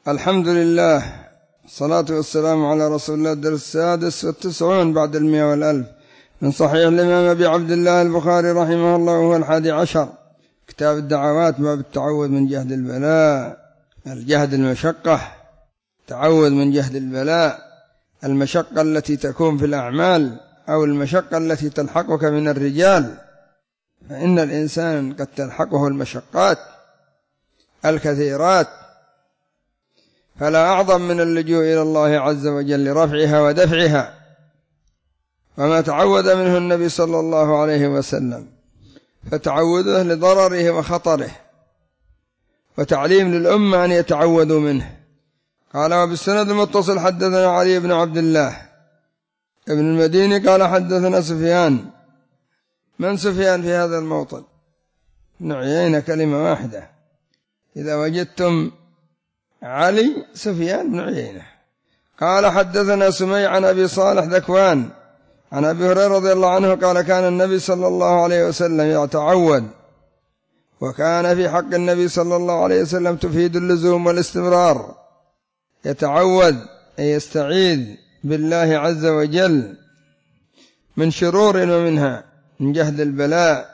الحمد لله، الصلاة والسلام على رسول الله. الدرس 96 بعد 100 والألف من صحيح الإمام أبي عبد الله البخاري رحمه الله، وهو 11 كتاب الدعوات، باب التعوذ من جهد البلاء. الجهد المشقة، تعوذ من جهد البلاء، المشقة التي تكون في الأعمال أو المشقة التي تلحقك من الرجال، فإن الإنسان قد تلحقه المشقات الكثيرات، فلا أعظم من اللجوء إلى الله عز وجل لرفعها ودفعها، وما تعوذ منه النبي صلى الله عليه وسلم، فتعوذه لضرره وخطره، وتعليم للأمة أن يتعوذوا منه. قال: وبالسند المتصل حدثنا علي بن عبد الله ابن المديني قال حدثنا سفيان. من سفيان في هذا الموطن؟ ابن عيينة، كلمة واحدة. إذا وجدتم علي، سفيان بن عيينة. قال حدثنا سمي عن أبي صالح ذكوان عن أبي هريرة رضي الله عنه قال: كان النبي صلى الله عليه وسلم يتعوذ، وكان في حق النبي صلى الله عليه وسلم تفيد اللزوم والاستمرار. يتعوذ أي يستعيذ بالله عز وجل من شرور ومنها من جهد البلاء،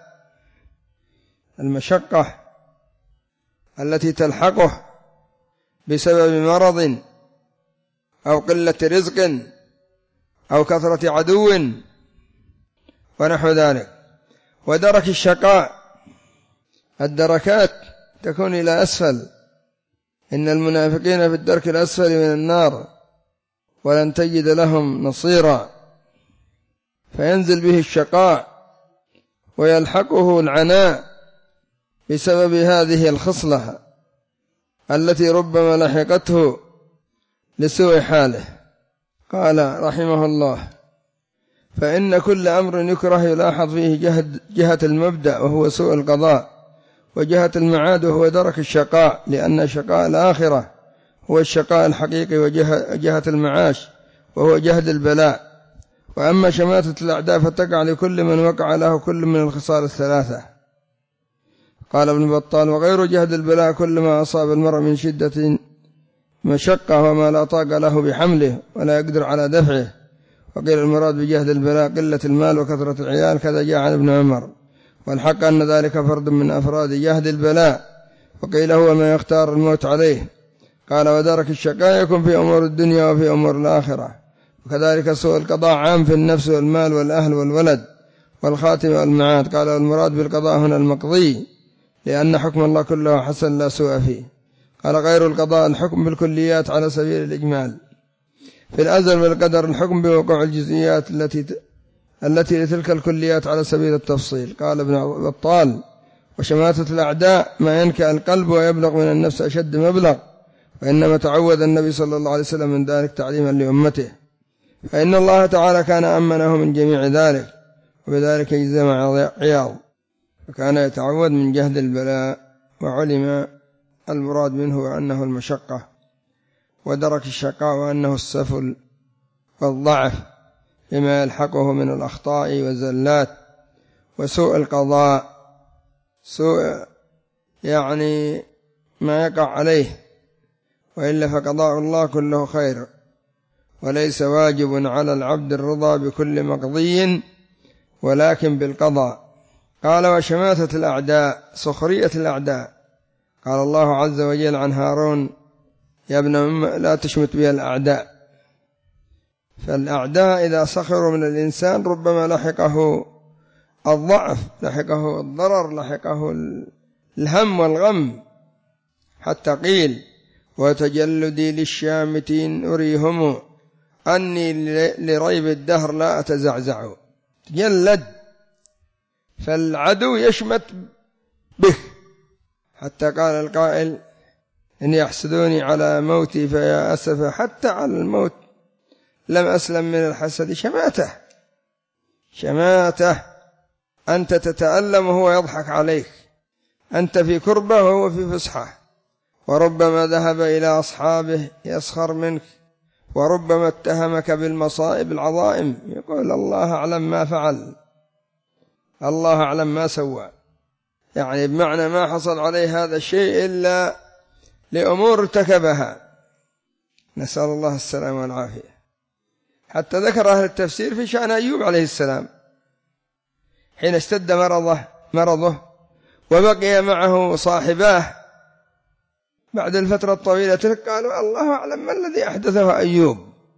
المشقة التي تلحقه بسبب مرض أو قلة رزق أو كثرة عدو ونحو ذلك. ودرك الشقاء، الدركات تكون إلى أسفل، إن المنافقين في الدرك الأسفل من النار ولن تجد لهم نصيرا، فينزل به الشقاء ويلحقه العناء بسبب هذه الخصلة التي ربما لحقته لسوء حاله. قال رحمه الله: فإن كل أمر يكره يلاحظ فيه جهة المبدأ وهو سوء القضاء، وجهة المعاد وهو درك الشقاء، لأن شقاء الآخرة هو الشقاء الحقيقي، وجهة المعاش وهو جهد البلاء. وأما شماتة الأعداء فتقع لكل من وقع له كل من الخصال الثلاثة. قال ابن بطال: وغير جهد البلاء كل ما أصاب المرء من شدة مشقة وما لا طاق له بحمله ولا يقدر على دفعه. وقيل المراد بجهد البلاء قلة المال وكثرة العيال، كذا جاء عن ابن عمر، والحق أن ذلك فرد من أفراد جهد البلاء. وقيل هو ما يختار الموت عليه. قال: ودرك الشقاء يكون في أمور الدنيا وفي أمور الآخرة. وكذلك سوء القضاء عام في النفس والمال والأهل والولد والخاتمة والمعاد. قال: والمراد بالقضاء هنا المقضي، لأن حكم الله كله حسن لا سوء فيه. قال: غير القضاء الحكم بالكليات على سبيل الإجمال. في الأزل والقدر الحكم بوقوع الجزئيات التي لتلك الكليات على سبيل التفصيل. قال ابن بطال: وشماتة الأعداء ما ينكأ القلب ويبلغ من النفس أشد مبلغ، وإنما تعوذ النبي صلى الله عليه وسلم من ذلك تعليما لأمته، فإن الله تعالى كان أمنه من جميع ذلك، وبذلك يجزم عياض، وكان يتعوذ من جهد البلاء، وعلم المراد منه وأنه المشقة، ودرك الشقاء وأنه السفل والضعف لما يلحقه من الأخطاء والزلات. وسوء القضاء، سوء يعني ما يقع عليه، وإلا فقضاء الله كله خير، وليس واجب على العبد الرضا بكل مقضي ولكن بالقضاء. قال: وشماتة الأعداء، سخرية الأعداء. قال الله عز وجل عن هارون: يا ابن أم لا تشمت بها الأعداء. فالأعداء إذا سخروا من الإنسان ربما لحقه الضعف، لحقه الضرر، لحقه الهم والغم، حتى قيل: وتجلدي للشامتين أريهم أني لريب الدهر لا أتزعزع. تجلد، فالعدو يشمت به، حتى قال القائل: إن يحسدوني على موتي فيا أسف حتى على الموت لم أسلم من الحسد شماته. شماته، أنت تتألم وهو يضحك عليك، أنت في كربة وهو في فسحة، وربما ذهب إلى أصحابه يسخر منك، وربما اتهمك بالمصائب العظائم، يقول الله أعلم ما فعل، الله أعلم ما سوى، يعني بمعنى ما حصل عليه هذا الشيء إلا لأمور ارتكبها، نسأل الله السلامة والعافية. حتى ذكر أهل التفسير في شأن أيوب عليه السلام حين اشتد مرضه وبقي معه صاحباه بعد الفترة الطويلة تلك، قالوا الله أعلم ما الذي أحدثه أيوب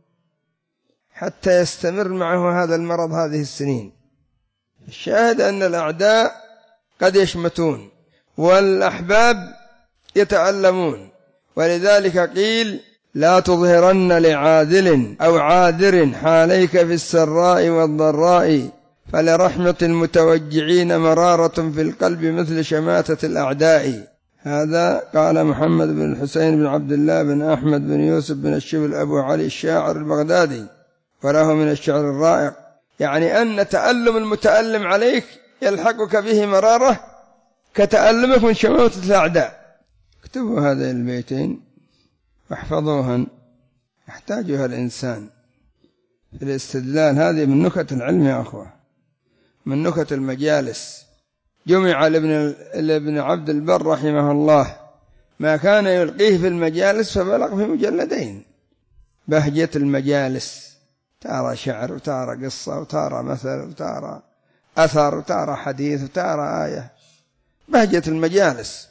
حتى يستمر معه هذا المرض هذه السنين. الشاهد أن الأعداء قد يشمتون والأحباب يتألمون، ولذلك قيل لا تظهرن لعاذل أو عاذر حاليك في السراء والضراء، فلرحمة المتوجعين مرارة في القلب مثل شماتة الأعداء. هذا قال محمد بن الحسين بن عبد الله بن أحمد بن يوسف بن الشبل أبو علي الشاعر البغدادي، وله من الشعر الرائق، يعني أن تألم المتألم عليك يلحقك به مرارة كتألمك من شماتة الأعداء. اكتبوا هذين البيتين واحفظوهن، يحتاجها الإنسان في الاستدلال. هذه من نكت العلم يا أخوة، من نكت المجالس. جمع لابن عبد البر رحمه الله ما كان يلقيه في المجالس فبلغ في مجلدين. بهجة المجالس، ترى شعر وترى قصة وترى مثل وترى أثر وترى حديث وترى آية. بهجة المجالس.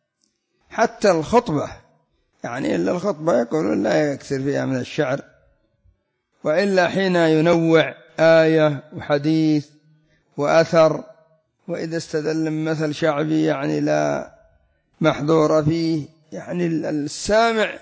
حتى الخطبة، يعني إلا الخطبة يقولون لا يكثر فيها من الشعر، وإلا حين ينوع آية وحديث وأثر، وإذا استدل مثل شعبي يعني لا محظور فيه، يعني السامع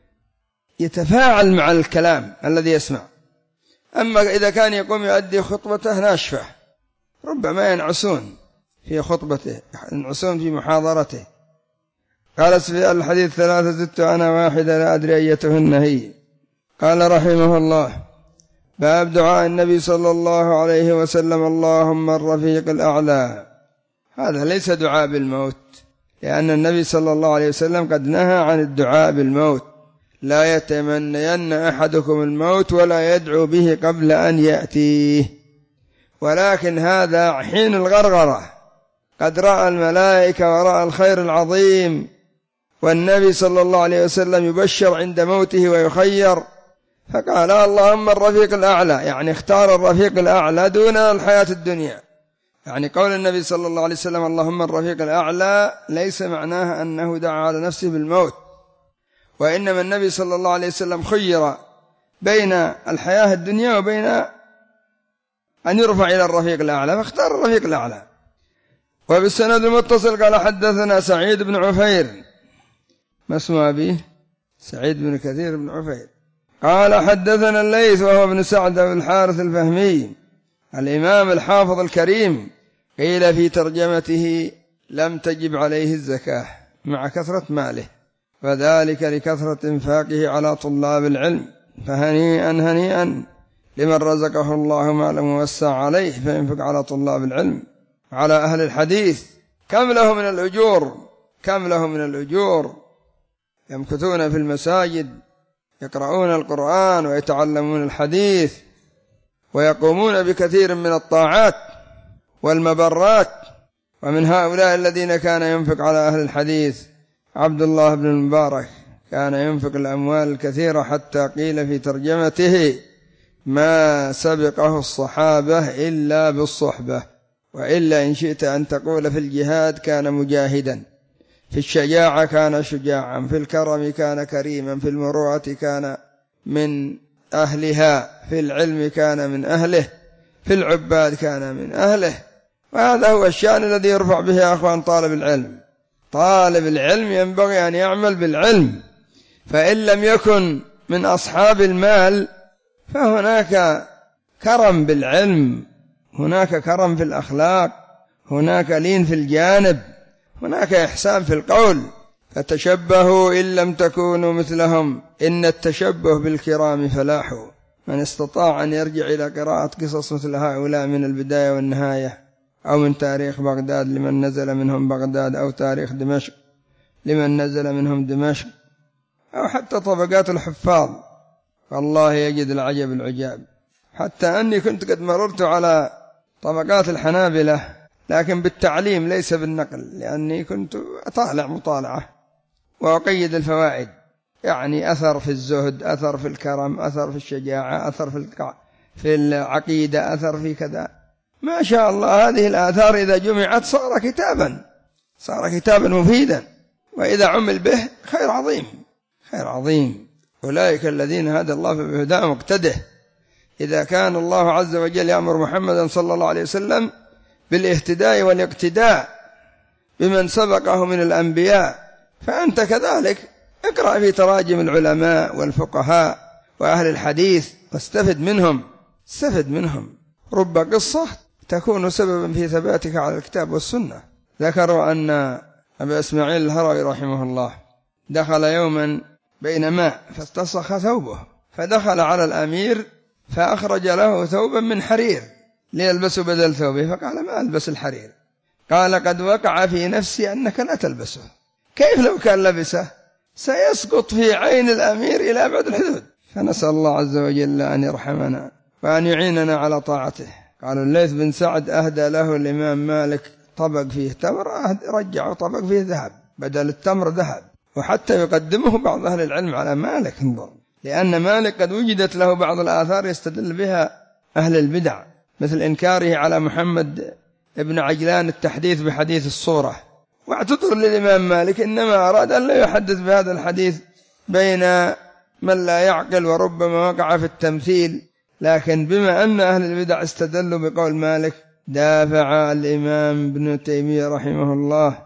يتفاعل مع الكلام الذي يسمع. أما إذا كان يقوم يؤدي خطبته ناشفة ربما ينعسون في خطبته، ينعسون في محاضرته. قال في الحديث 3 زدت أنا واحدة لا أدري أيتهن هي. قال رحمه الله باب دعاء النبي صلى الله عليه وسلم اللهم الرفيق الأعلى. هذا ليس دعاء بالموت، لأن النبي صلى الله عليه وسلم قد نهى عن الدعاء بالموت. لا يتمنين أحدكم الموت ولا يدعو به قبل أن يأتيه. ولكن هذا حين الغرغرة، قد رأى الملائكة ورأى الخير العظيم، والنبي صلى الله عليه وسلم يبشر عند موته ويخير، فقال اللهم الرفيق الأعلى، يعني اختار الرفيق الأعلى دون الحياة الدنيا. يعني قول النبي صلى الله عليه وسلم اللهم الرفيق الأعلى ليس معناه أنه دعا على نفسه بالموت، وإنما النبي صلى الله عليه وسلم خير بين الحياة الدنيا وبين أن يرفع إلى الرفيق الأعلى، فاختار الرفيق الأعلى. وبالسند المتصل قال حدثنا سعيد بن عفير، ما اسم أبيه؟ سعيد بن كثير بن عفير. قال حدثنا الليث وهو ابن سعد بن الحارث الفهمي الإمام الحافظ الكريم، قيل في ترجمته لم تجب عليه الزكاة مع كثرة ماله، وذلك لكثرة انفاقه على طلاب العلم، فهنيئا هنيئا لمن رزقه الله مالا موسع عليه فينفق على طلاب العلم على أهل الحديث. كم له من الأجور، كم له من الأجور، يمكثون في المساجد يقرؤون القرآن ويتعلمون الحديث ويقومون بكثير من الطاعات والمبرات. ومن هؤلاء الذين كان ينفق على أهل الحديث عبد الله بن المبارك، كان ينفق الأموال الكثيرة حتى قيل في ترجمته ما سبقه الصحابة إلا بالصحبة، وإلا إن شئت أن تقول في الجهاد كان مجاهدا، في الشجاعة كان شجاعا، في الكرم كان كريما، في المروءة كان من أهلها، في العلم كان من أهله، في العباد كان من أهله. وهذا هو الشأن الذي يرفع به يا أخوان طالب العلم. طالب العلم ينبغي أن يعمل بالعلم، فإن لم يكن من أصحاب المال فهناك كرم بالعلم، هناك كرم في الأخلاق، هناك لين في الجانب، هناك إحسان في القول. فتشبهوا إن لم تكونوا مثلهم إن التشبه بالكرام فلاح. من استطاع أن يرجع إلى قراءة قصص مثل هؤلاء من البداية والنهاية، أو من تاريخ بغداد لمن نزل منهم بغداد، أو تاريخ دمشق لمن نزل منهم دمشق، أو حتى طبقات الحفاظ، والله يجد العجب العجاب. حتى أني كنت قد مررت على طبقات الحنابلة لكن بالتعليم ليس بالنقل، لأني كنت أطالع مطالعة وأقيد الفوائد. يعني أثر في الزهد، أثر في الكرم، أثر في الشجاعة، أثر في العقيدة، أثر في كذا. ما شاء الله هذه الآثار إذا جمعت صار كتابا مفيدا، وإذا عمل به خير عظيم، خير عظيم. أولئك الذين هدى الله فبهداه مقتده. إذا كان الله عز وجل يأمر محمدا صلى الله عليه وسلم بالاهتداء والاقتداء بمن سبقه من الأنبياء، فأنت كذلك اقرأ في تراجم العلماء والفقهاء وأهل الحديث واستفد منهم. رب قصة تكون سببا في ثباتك على الكتاب والسنة. ذكروا أن أبا إسماعيل الهروي رحمه الله دخل يوما بين ماء فاستسخ ثوبه، فدخل على الأمير فأخرج له ثوبا من حرير ليلبسه بدل ثوبه، فقال ما ألبس الحرير. قال قد وقع في نفسي أنك لا تلبسه. كيف لو كان لبسه؟ سيسقط في عين الأمير إلى أبعد الحدود. فنسأل الله عز وجل أن يرحمنا وأن يعيننا على طاعته. قالوا الليث بن سعد أهدى له الإمام مالك طبق فيه تمر، رجعوا طبق فيه ذهب بدل التمر ذهب. وحتى يقدمه بعض أهل العلم على مالك، انظر، لأن مالك قد وجدت له بعض الآثار يستدل بها أهل البدع، مثل إنكاره على محمد ابن عجلان التحديث بحديث الصورة. واعتذر للإمام مالك إنما أراد أن لا يحدث بهذا الحديث بين من لا يعقل وربما وقع في التمثيل. لكن بما أن أهل البدع استدلوا بقول مالك، دافع الإمام ابن تيمية رحمه الله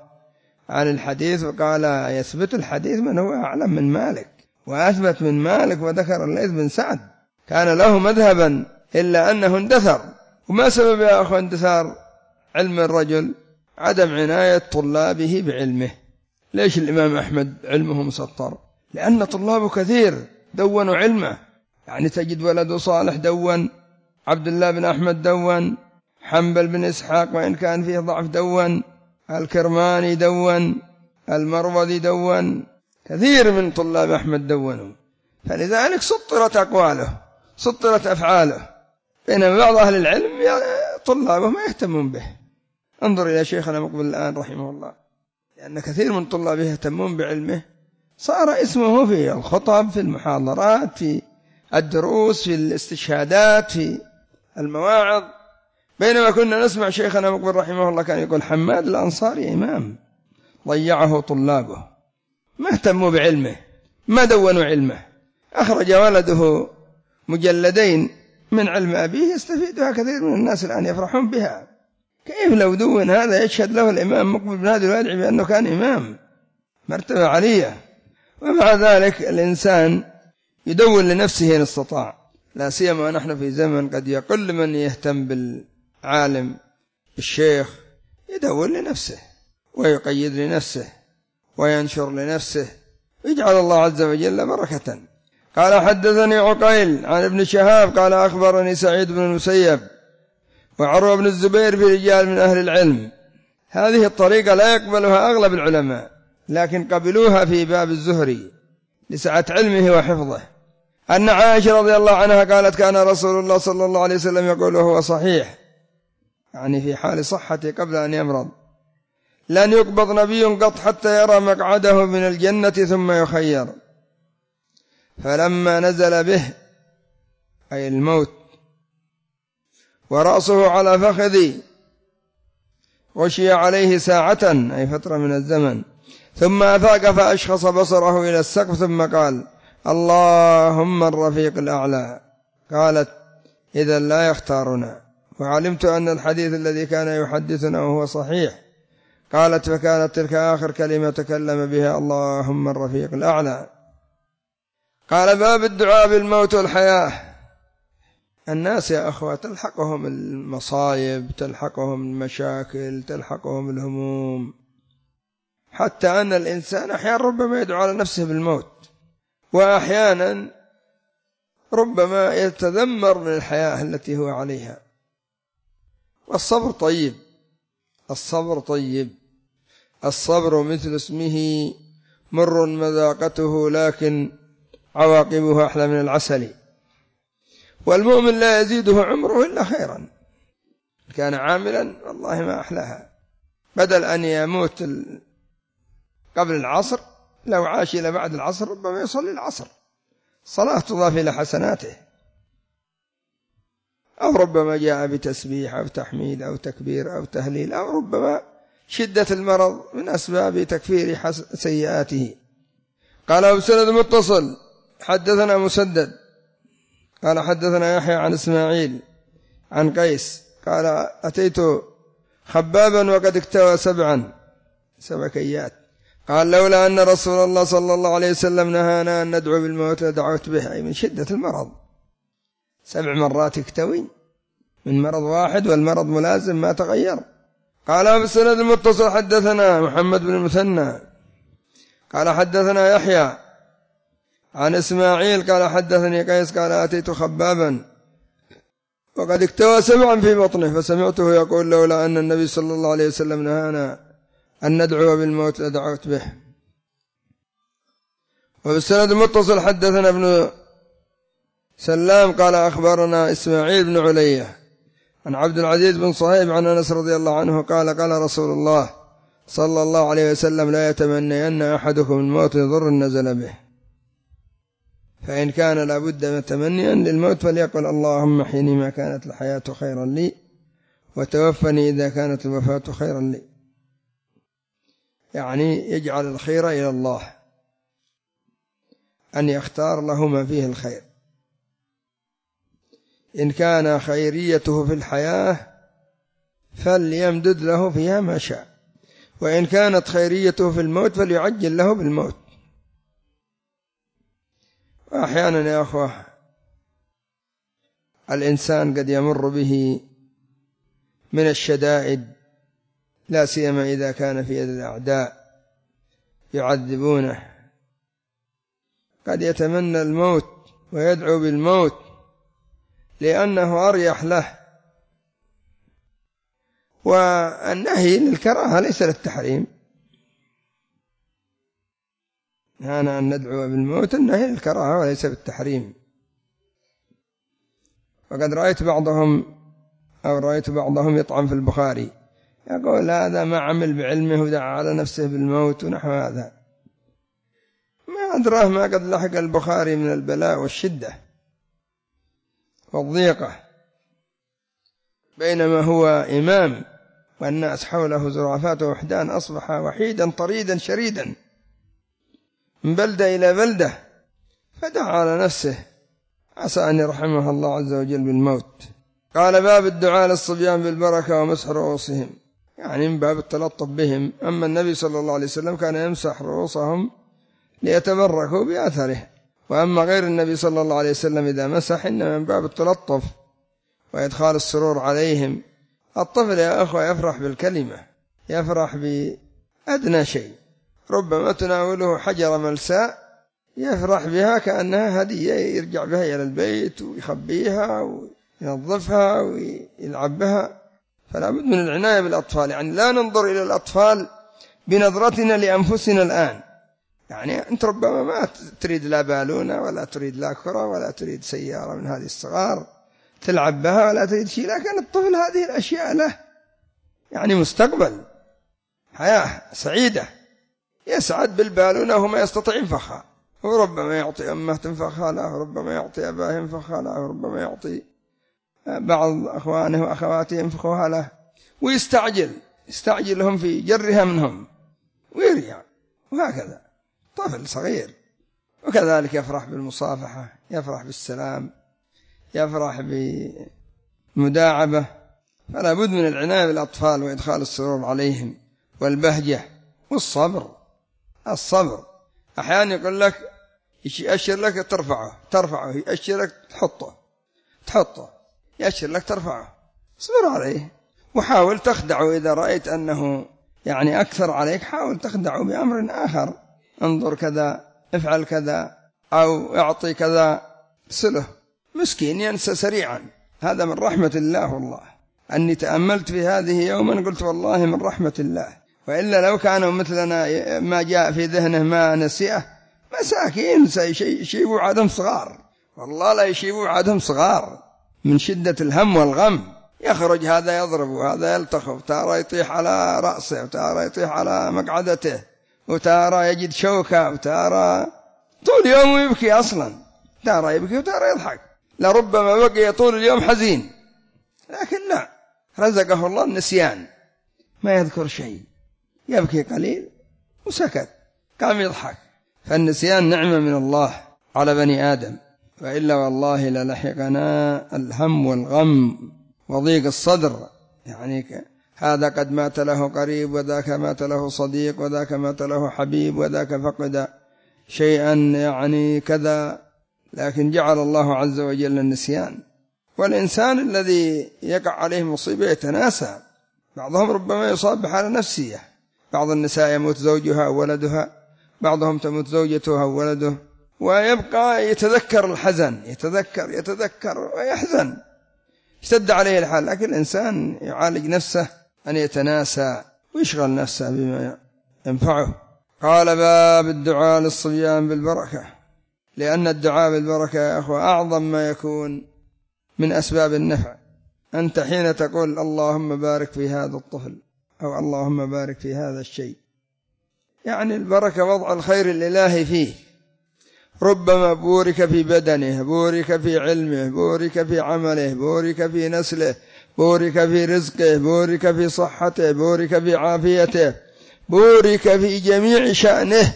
عن الحديث وقال يثبت الحديث من هو أعلم من مالك وأثبت من مالك. وذكر الليث بن سعد كان له مذهبا إلا أنه اندثر. وما سبب يا أخوة اندثار علم الرجل؟ عدم عناية طلابه بعلمه. ليش الإمام أحمد علمه مسطر؟ لأن طلابه كثير دونوا علمه، يعني تجد ولد صالح دون، عبد الله بن أحمد دون، حنبل بن إسحاق وإن كان فيه ضعف دون، الكرماني دون، المروذي دون، كثير من طلاب أحمد دونوا. فلذلك سطرت أقواله، سطرت أفعاله، بينما بعض أهل العلم طلابه ما يهتمون به. انظر إلى شيخنا مقبل الآن رحمه الله، لأن كثير من طلابه يهتمون بعلمه، صار اسمه في الخطب، في المحاضرات، في الدروس، في الاستشهادات، في المواعظ. بينما كنا نسمع شيخنا مقبل رحمه الله كان يقول حماد الأنصاري إمام ضيعه طلابه، ما اهتموا بعلمه، ما دونوا علمه. أخرج ولده مجلدين من علم أبيه يستفيدها كثير من الناس الآن يفرحون بها. كيف لو دون هذا؟ يشهد له الإمام مقبل بن هادي الوادعي بأنه كان إمام، مرتبة عالية. ومع ذلك الإنسان يدون لنفسه إن استطاع، لا سيما نحن في زمن قد يقل من يهتم بالعالم الشيخ، يدون لنفسه ويقيد لنفسه وينشر لنفسه، يجعل الله عز وجل بركة. قال حدثني عقيل عن ابن شهاب قال أخبرني سعيد بن المسيب وعروة بن الزبير برجال من أهل العلم. هذه الطريقة لا يقبلها أغلب العلماء، لكن قبلوها في باب الزهري لسعة علمه وحفظه، أن عائشة رضي الله عنها قالت كان رسول الله صلى الله عليه وسلم يقول وهو صحيح، يعني في حال صحته قبل أن يمرض، لن يقبض نبي قط حتى يرى مقعده من الجنة ثم يخير. فلما نزل به أي الموت ورأسه على فخذي غشي عليه ساعة أي فترة من الزمن، ثم أفاق فأشخص بصره إلى السقف ثم قال اللهم الرفيق الأعلى. قالت إذا لا يختارنا، وعلمت أن الحديث الذي كان يحدثنا وهو صحيح. قالت فكانت تلك آخر كلمة تكلم بها اللهم الرفيق الأعلى. قال باب الدعاء بالموت والحياة. الناس يا أخوة تلحقهم المصايب، تلحقهم المشاكل، تلحقهم الهموم، حتى أن الإنسان أحيانا ربما يدعو على نفسه بالموت، وأحيانا ربما يتذمر من الحياة التي هو عليها. والصبر طيب، الصبر طيب، الصبر مثل اسمه مر مذاقته لكن عواقبه أحلى من العسل. والمؤمن لا يزيده عمره إلا خيرا، كان عاملا والله ما أحلاها، بدل أن يموت قبل العصر لو عاش إلى بعد العصر ربما يصلي العصر، صلاة تضاف إلى حسناته، أو ربما جاء بتسبيح أو تحميد أو تكبير أو تهليل، أو ربما شدة المرض من أسباب تكفير سيئاته. قال بسند متصل حدثنا مسدد قال حدثنا يحيى عن إسماعيل عن قيس قال أتيت خبابا وقد اكتوى 7 كيات، قال لولا أن رسول الله صلى الله عليه وسلم نهانا أن ندعو بالموت لدعوت به، أي من شدة المرض 7 مرات يكتوي من مرض واحد، والمرض ملازم ما تغير. قال بالسند المتصل حدثنا محمد بن المثنى قال حدثنا يحيى عن إسماعيل قال حدثني قيس قال أتيت خبابا وقد اكتوى 7 في بطنه، فسمعته يقول لولا أن النبي صلى الله عليه وسلم نهانا أن ندعو بالموت لدعوت به. وبالسند المتصل حدثنا ابن سلام قال أخبرنا إسماعيل بن علية عن عبد العزيز بن صهيب عن أنس رضي الله عنه قال قال رسول الله صلى الله عليه وسلم لا يتمنين أحدكم الموت لضر نزل به، فإن كان لابد متمنيا للموت فليقل اللهم احيني ما كانت الحياة خيرا لي وتوفني إذا كانت الوفاة خيرا لي، يعني يجعل الخير إلى الله، أن يختار له ما فيه الخير. إن كان خيريته في الحياة فليمدد له فيها ما شاء، وإن كانت خيريته في الموت فليعجل له بالموت. وأحيانا يا أخوة الإنسان قد يمر به من الشدائد، لا سيما إذا كان في يد الأعداء يعذبونه، قد يتمنى الموت ويدعو بالموت لأنه أريح له. والنهي للكراهة ليس للتحريم، هنا أن ندعو بالموت النهي للكراهة وليس بالتحريم. وقد رأيت بعضهم يطعن في البخاري يقول هذا ما عمل بعلمه ودعا على نفسه بالموت ونحو هذا، ما أدراه ما قد لحق البخاري من البلاء والشدة والضيقة، بينما هو إمام والناس حوله زرافات ووحدان، أصبح وحيدا طريدا شريدا من بلدة إلى بلدة، فدعا على نفسه عسى أن يرحمه الله عز وجل بالموت. قال باب الدعاء للصبيان بالبركة ومسح رؤوسهم، يعني من باب التلطف بهم. أما النبي صلى الله عليه وسلم كان يمسح رؤوسهم ليتبركوا بأثره، وأما غير النبي صلى الله عليه وسلم إذا مسح إنما من باب التلطف وإدخال السرور عليهم. الطفل يا أخوة يفرح بالكلمة، يفرح بأدنى شيء، ربما تناوله حجر ملساء يفرح بها كأنها هدية يرجع بها إلى البيت ويخبيها وينظفها ويلعب بها. فلا بد من العناية بالأطفال، يعني لا ننظر إلى الأطفال بنظرتنا لأنفسنا الآن، يعني أنت ربما ما تريد لا بالونة ولا تريد لا كرة ولا تريد سيارة من هذه الصغار تلعب بها ولا تريد شيء، لكن الطفل هذه الأشياء له يعني مستقبل حياة سعيدة، يسعد بالبالونة وما يستطيع ينفخها، وربما يعطي أمه تنفخها له، وربما يعطي أباه ينفخها له، وربما يعطي بعض أخوانه وأخواته ينفخوها له، ويستعجلهم في جرها منهم ويرجع، وهكذا طفل صغير. وكذلك يفرح بالمصافحة، يفرح بالسلام، يفرح بمداعبة. فلا بد من العناية بالأطفال وإدخال السرور عليهم والبهجة والصبر. الصبر أحيانا يقول لك يأشر لك ترفعه، يأشر لك تحطه، يأشر لك ترفعه، اصبر عليه وحاول تخدعه. إذا رأيت أنه يعني أكثر عليك حاول تخدعه بأمر آخر، انظر كذا، افعل كذا، أو اعطي كذا، سله مسكين ينسى سريعا. هذا من رحمة الله والله، أني تأملت في هذه يوما قلت والله من رحمة الله، وإلا لو كانوا مثلنا ما جاء في ذهنه ما نسيه مساكين سيشيبوا عادهم صغار، والله لا يشيبوا عادهم صغار من شدة الهم والغم. يخرج هذا يضرب وهذا يلتخف، تارى يطيح على رأسه وتارى يطيح على مقعدته، وتارى يجد شوكة، وتارى طول يوم يبكي أصلا، تارى يبكي وتارى يضحك، لربما بقي طول اليوم حزين، لكن لا، رزقه الله النسيان، ما يذكر شيء، يبكي قليل وسكت، قام يضحك. فالنسيان نعمة من الله على بني آدم، وإلا والله للحقنا الهم والغم وضيق الصدر. يعني هذا قد مات له قريب، وذاك مات له صديق، وذاك مات له حبيب، وذاك فقد شيئا يعني كذا، لكن جعل الله عز وجل النسيان. والإنسان الذي يقع عليه مصيبة يتناسى، بعضهم ربما يصاب بحالة نفسية، بعض النساء يموت زوجها أو ولدها، بعضهم تموت زوجته أو ولده، ويبقى يتذكر الحزن، يتذكر ويحزن، اشتد عليه الحال. لكن الإنسان يعالج نفسه أن يتناسى ويشغل نفسه بما ينفعه. قال: باب الدعاء للصبيان بالبركة، لأن الدعاء بالبركة يا أخوة أعظم ما يكون من أسباب النفع. أنت حين تقول اللهم بارك في هذا الطفل، أو اللهم بارك في هذا الشيء، يعني البركة وضع الخير الإلهي فيه، ربما بورك في بدنه، بورك في علمه، بورك في عمله، بورك في نسله، بورك في رزقه، بورك في صحته، بورك في عافيته، بورك في جميع شأنه.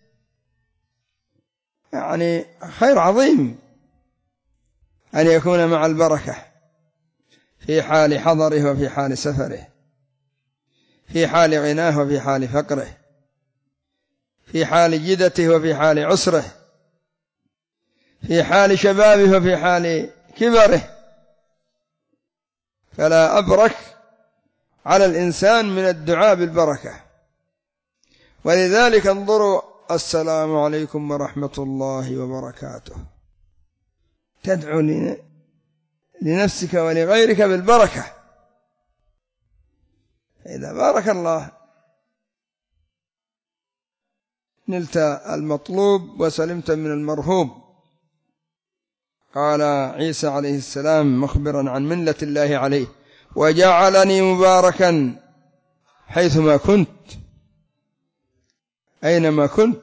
يعني خير عظيم أن يكون مع البركة في حال حضره وفي حال سفره، في حال غناه وفي حال فقره، في حال جدته وفي حال عسره، في حال شبابه وفي حال كبره. فلا أبرك على الإنسان من الدعاء بالبركة. ولذلك انظروا: السلام عليكم ورحمة الله وبركاته، تدعو لنفسك ولغيرك بالبركة. إذا بارك الله نلت المطلوب وسلمت من المرهوب. قال عيسى عليه السلام مخبرا عن منة الله عليه: وجعلني مباركا حيثما كنت، أينما كنت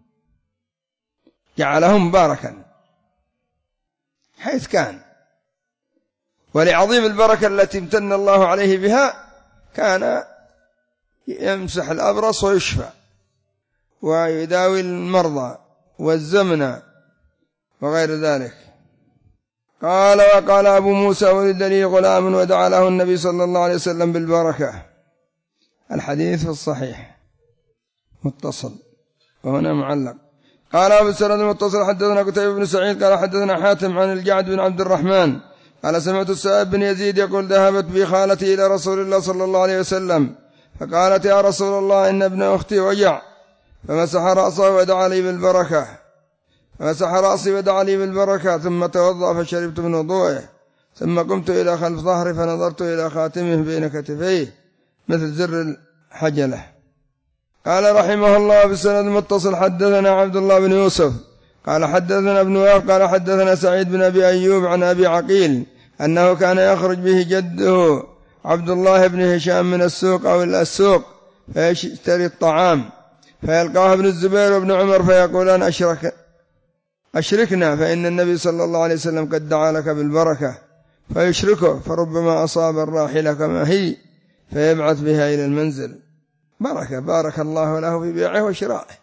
جعله مباركا حيث كان. ولعظيم البركة التي امتن الله عليه بها كان يمسح الأبرص ويشفى، ويداوي المرضى والزمن وغير ذلك. قال: وقال أبو موسى: ولد لي غلام ودعا له النبي صلى الله عليه وسلم بالبركة. الحديث في الصحيح متصل، وهنا معلق. قال أبو السند المتصل: حدثنا قتيبة بن سعيد قال حدثنا حاتم عن الجعد بن عبد الرحمن قال: سمعت السائب بن يزيد يقول: ذهبت بي خالتي إلى رسول الله صلى الله عليه وسلم، فقالت: يا رسول الله، إن ابن أختي وجع، فمسح رأسه ودعا لي بالبركة، فمسح رأسي ودعا لي بالبركة، ثم توضأ فشربت من وضوئه، ثم قمت إلى خلف ظهري فنظرت إلى خاتمه بين كتفيه مثل زر الحجلة. قال رحمه الله: بالسند المتصل: حدثنا عبد الله بن يوسف قال حدثنا ابن وهب قال حدثنا سعيد بن أبي أيوب عن أبي عقيل أنه كان يخرج به جده عبد الله بن هشام من السوق أو السوق فيشتري الطعام، فيلقاه ابن الزبير وابن عمر فيقولان: أشركنا، فإن النبي صلى الله عليه وسلم قد دعا لك بالبركة، فيشركه، فربما أصاب الراحلة كما هي فيبعث بها إلى المنزل. بركة، بارك الله له في بيعه وشرائه.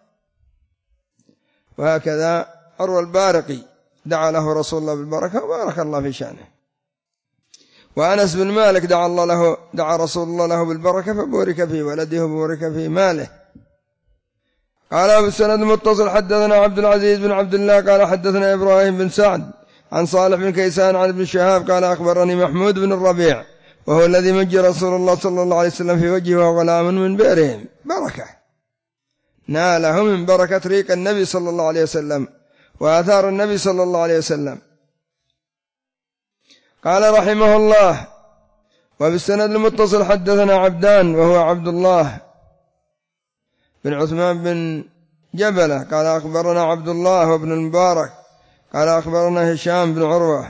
وهكذا أروى البارقي دعا له رسول الله بالبركة وبارك الله في شأنه. وأنس بن مالك دعا رسول الله له بالبركة فبورك في ولده وبورك في ماله. قال أبو السند المتصل: حدثنا عبد العزيز بن عبد الله قال حدثنا إبراهيم بن سعد عن صالح بن كيسان عن ابن شهاب قال: أخبرني محمود بن الربيع وهو الذي مجى رسول الله صلى الله عليه وسلم في وجهه وهو غلام من بئرهم، بركة ناله من بركة ريق النبي صلى الله عليه وسلم وآثار النبي صلى الله عليه وسلم. قال رحمه الله: وبالسند المتصل: حدثنا عبدان وهو عبد الله بن عثمان بن جبلة قال أخبرنا عبد الله وابن المبارك قال أخبرنا هشام بن عروة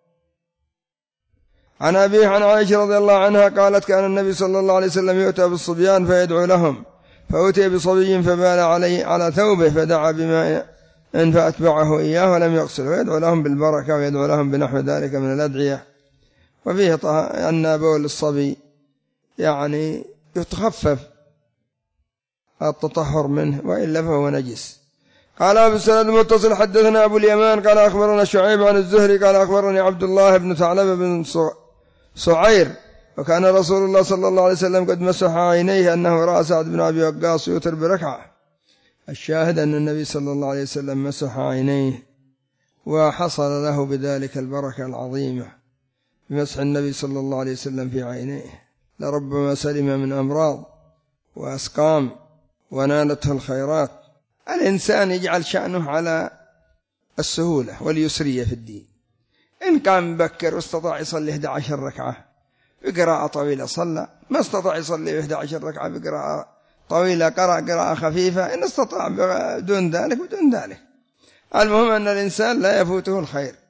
عن أبيه عن عائشة رضي الله عنها قالت: كان النبي صلى الله عليه وسلم يؤتى بالصبيان فيدعو لهم، فأتي بصبي فبال عليه على ثوبه فدعا بماء فأتبعه إياه ولم يغسله، ويدعو لهم بالبركة ويدعو لهم بنحو ذلك من الأدعية. وفيه أن بول الصبي يعني يتخفف التطهر منه، وإلا فهو نجس. قال أبو السند المتصل حدثنا أبو اليمان قال أخبرنا شعيب عن الزهري قال أخبرني عبد الله بن ثعلبة بن سعير وكان رسول الله صلى الله عليه وسلم قد مسح عينيه أنه رأى سعد بن أبي وقاص يوتر بركعة. الشاهد أن النبي صلى الله عليه وسلم مسح عينيه وحصل له بذلك البركة العظيمة بمسح النبي صلى الله عليه وسلم في عينيه، لربما سلم من أمراض وأسقام ونالته الخيرات. الإنسان يجعل شأنه على السهولة واليسرية في الدين. إن قام مبكر واستطاع يصلي 11 ركعة بقراءة طويلة صلى، ما استطاع يصلي 11 ركعة بقراءة طويلة قرأ قراءة خفيفة، إن استطاع بدون ذلك بدون ذلك. المهم أن الإنسان لا يفوته الخير.